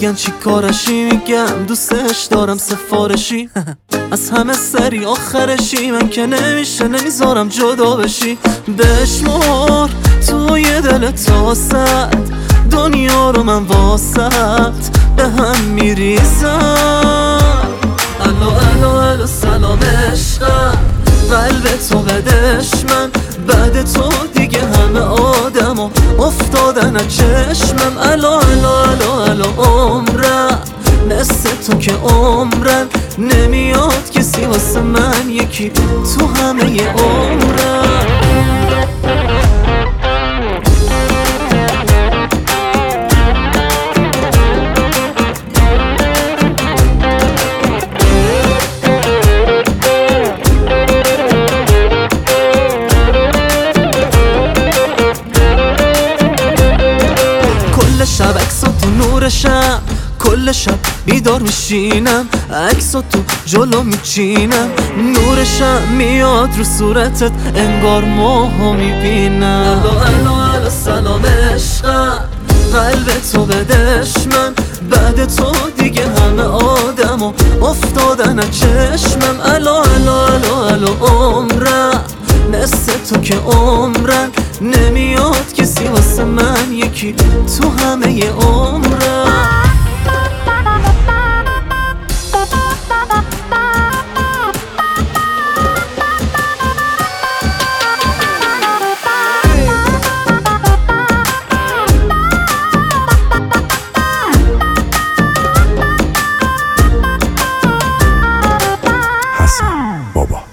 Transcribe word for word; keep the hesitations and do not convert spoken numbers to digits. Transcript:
میگن چی کارشی، میگم دوستش دارم سفارشی از همه سری آخرشی، من که نمیشه نمیذارم جدا بشی. بشمار توی دل تاست دنیا رو من واسط به هم میریزم. الو الو الو سلام عشقم، قلب تو بدش من، بعد تو دیگه همه آدم افتادن از چشمم. الو الو الو الو عمرم، مثل تو که عمرن نمیاد کسی واسه من، یکی تو همه ی عمرم. شب عکسو تو نورشم، کل شب بیدار میشینم، عکسو تو جلو میچینم، نورشم میاد رو صورتت انگار ماهو میبینم. الو الو الو سلام عشقم، قلب تو بدش من، بعد تو دیگه همه آدم افتادن از چشمم. الو الو الو الو عمرم، مثل تو که عمرن نمیاد کسی واسه من، یکی تو همه ی عمرم. حسن بابا.